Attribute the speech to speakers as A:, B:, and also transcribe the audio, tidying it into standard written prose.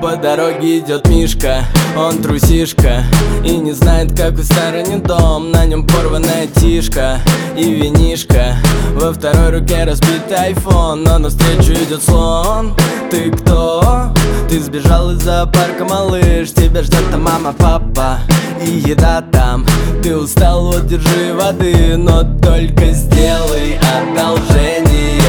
A: По дороге идет Мишка, он трусишка и не знает, какой стороне дом. На нем порванная тишка и винишка, во второй руке разбитый айфон. Но навстречу идет слон. Ты кто? Ты сбежал из зоопарка, малыш. Тебя ждет там мама, папа и еда там. Ты устал, вот держи воды, но только сделай одолжение.